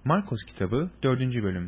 Markos kitabı 4. bölüm.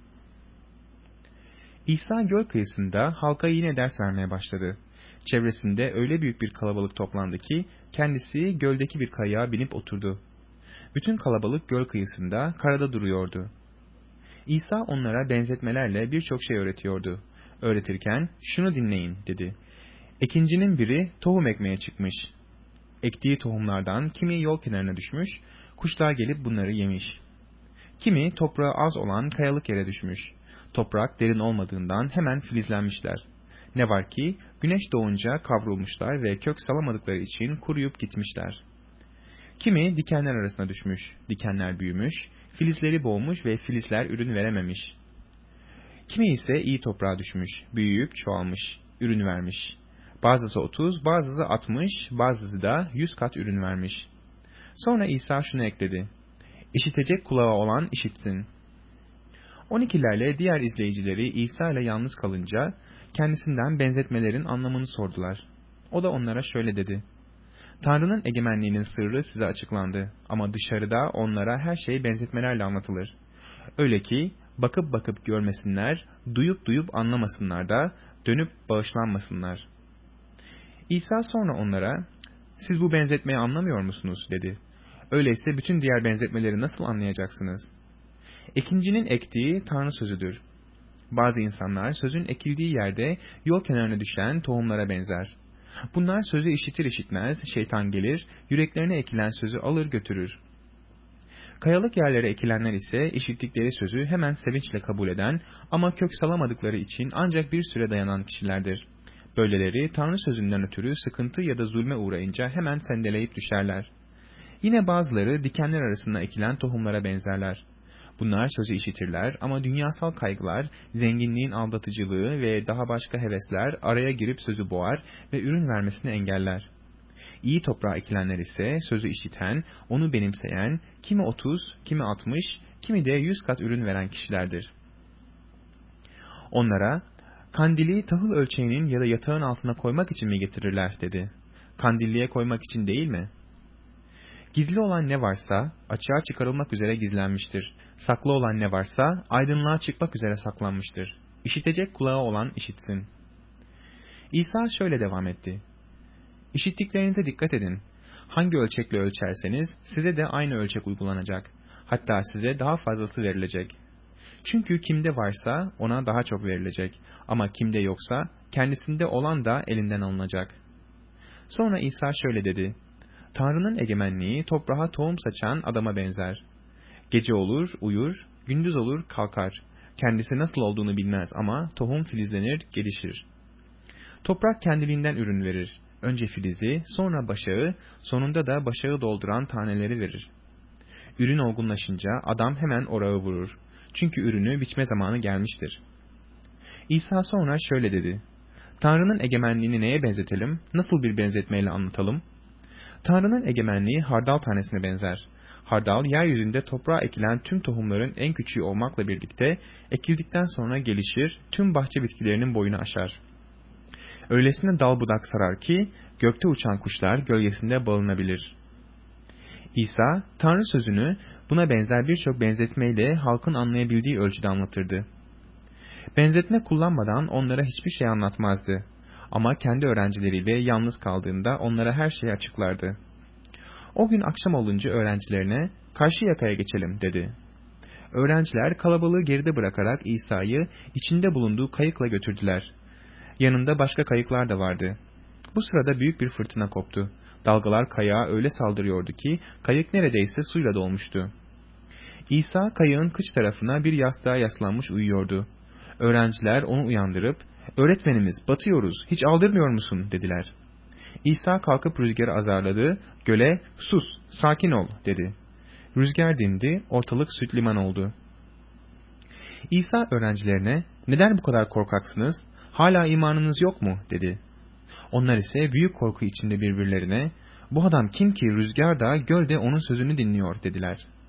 İsa göl kıyısında halka yine ders vermeye başladı. Çevresinde öyle büyük bir kalabalık toplandı ki kendisi göldeki bir kayığa binip oturdu. Bütün kalabalık göl kıyısında karada duruyordu. İsa onlara benzetmelerle birçok şey öğretiyordu. Öğretirken şunu dinleyin dedi. Ekincinin biri tohum ekmeye çıkmış. Ektiği tohumlardan kimi yol kenarına düşmüş, kuşlar gelip bunları yemiş. Kimi toprağı az olan kayalık yere düşmüş. Toprak derin olmadığından hemen filizlenmişler. Ne var ki güneş doğunca kavrulmuşlar ve kök salamadıkları için kuruyup gitmişler. Kimi dikenler arasına düşmüş. Dikenler büyümüş, filizleri boğmuş ve filizler ürün verememiş. Kimi ise iyi toprağa düşmüş, büyüyüp çoğalmış, ürün vermiş. Bazısı 30, bazısı 60, bazısı da 100 kat ürün vermiş. Sonra İsa şunu ekledi. İşitecek kulağı olan işitsin. 12'lerle diğer izleyicileri İsa ile yalnız kalınca kendisinden benzetmelerin anlamını sordular. O da onlara şöyle dedi. Tanrı'nın egemenliğinin sırrı size açıklandı ama dışarıda onlara her şey benzetmelerle anlatılır. Öyle ki bakıp bakıp görmesinler, duyup duyup anlamasınlar da dönüp bağışlanmasınlar. İsa sonra onlara, siz bu benzetmeyi anlamıyor musunuz dedi. Öyleyse bütün diğer benzetmeleri nasıl anlayacaksınız? Ekincinin ektiği Tanrı sözüdür. Bazı insanlar sözün ekildiği yerde yol kenarına düşen tohumlara benzer. Bunlar sözü işitir işitmez şeytan gelir, yüreklerine ekilen sözü alır götürür. Kayalık yerlere ekilenler ise işittikleri sözü hemen sevinçle kabul eden ama kök salamadıkları için ancak bir süre dayanan kişilerdir. Böyleleri Tanrı sözünden ötürü sıkıntı ya da zulme uğrayınca hemen sendeleyip düşerler. Yine bazıları dikenler arasında ekilen tohumlara benzerler. Bunlar sözü işitirler ama dünyasal kaygılar, zenginliğin aldatıcılığı ve daha başka hevesler araya girip sözü boğar ve ürün vermesini engeller. İyi toprağa ekilenler ise sözü işiten, onu benimseyen, kimi 30, kimi 60, kimi de 100 kat ürün veren kişilerdir. Onlara, kandili tahıl ölçeğinin ya da yatağın altına koymak için mi getirirler dedi. Kandilliye koymak için değil mi? Gizli olan ne varsa açığa çıkarılmak üzere gizlenmiştir. Saklı olan ne varsa aydınlığa çıkmak üzere saklanmıştır. İşitecek kulağı olan işitsin. İsa şöyle devam etti. İşittiklerinize dikkat edin. Hangi ölçekle ölçerseniz size de aynı ölçek uygulanacak. Hatta size daha fazlası verilecek. Çünkü kimde varsa ona daha çok verilecek. Ama kimde yoksa kendisinde olan da elinden alınacak. Sonra İsa şöyle dedi. Tanrı'nın egemenliği toprağa tohum saçan adama benzer. Gece olur, uyur, gündüz olur, kalkar. Kendisi nasıl olduğunu bilmez ama tohum filizlenir, gelişir. Toprak kendiliğinden ürün verir. Önce filizi, sonra başağı, sonunda da başağı dolduran taneleri verir. Ürün olgunlaşınca adam hemen orağı vurur. Çünkü ürünü biçme zamanı gelmiştir. İsa sonra şöyle dedi. Tanrı'nın egemenliğini neye benzetelim, nasıl bir benzetmeyle anlatalım? Tanrı'nın egemenliği hardal tanesine benzer. Hardal, yeryüzünde toprağa ekilen tüm tohumların en küçüğü olmakla birlikte ekildikten sonra gelişir, tüm bahçe bitkilerinin boyunu aşar. Öylesine dal budak sarar ki gökte uçan kuşlar gölgesinde barınabilir. İsa, Tanrı sözünü buna benzer birçok benzetmeyle halkın anlayabildiği ölçüde anlatırdı. Benzetme kullanmadan onlara hiçbir şey anlatmazdı. Ama kendi öğrencileriyle yalnız kaldığında onlara her şeyi açıklardı. O gün akşam olunca öğrencilerine, karşı yakaya geçelim dedi. Öğrenciler kalabalığı geride bırakarak İsa'yı içinde bulunduğu kayıkla götürdüler. Yanında başka kayıklar da vardı. Bu sırada büyük bir fırtına koptu. Dalgalar kayağa öyle saldırıyordu ki kayık neredeyse suyla dolmuştu. İsa kayığın kıç tarafına bir yastığa yaslanmış uyuyordu. Öğrenciler onu uyandırıp, "Öğretmenimiz, batıyoruz, hiç aldırmıyor musun?" dediler. İsa kalkıp rüzgarı azarladı, göle, "Sus, sakin ol," dedi. Rüzgar dindi, ortalık süt liman oldu. İsa öğrencilerine, "Neden bu kadar korkaksınız? Hala imanınız yok mu?" dedi. Onlar ise büyük korku içinde birbirlerine, "Bu adam kim ki rüzgar da göl de onun sözünü dinliyor," dediler.